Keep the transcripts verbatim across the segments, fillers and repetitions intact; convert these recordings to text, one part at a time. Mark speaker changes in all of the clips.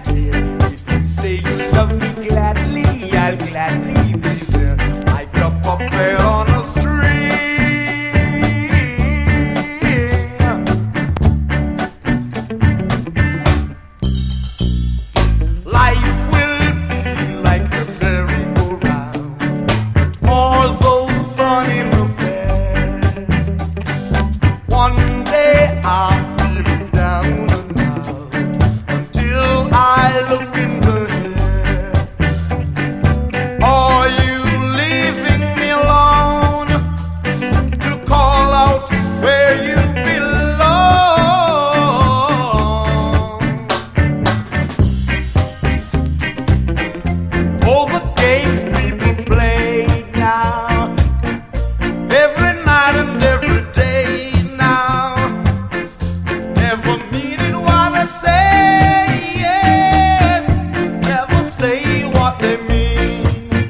Speaker 1: If you say you love me gladly, I'll gladly be there. Like a puppet on a string. Life will be like a merry-go-round. All those fun in the fair. One day I'm feeling down and out until I look in the air. Are you leaving me alone to call out where you belong? Oh, the games people play now, every night and every day now, never meaning what I say, yes, never say what they mean.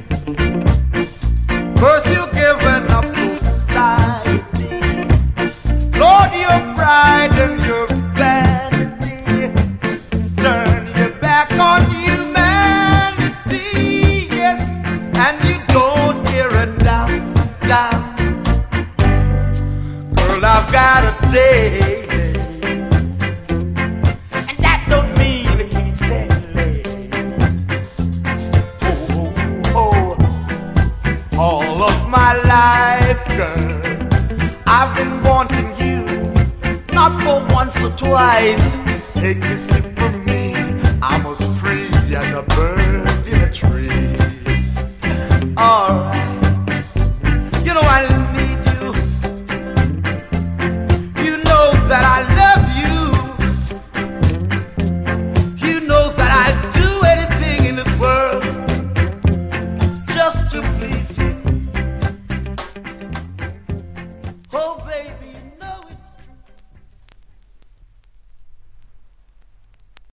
Speaker 1: First you giving up society, Lord, your pride and your vanity, turn your back on humanity, yes, and you don't hear a damn, damn. Girl, I've got a day, and that don't mean I can't stay late. Oh, oh, oh, all of my life, girl, I've been wanting you, not for once or twice. Take this to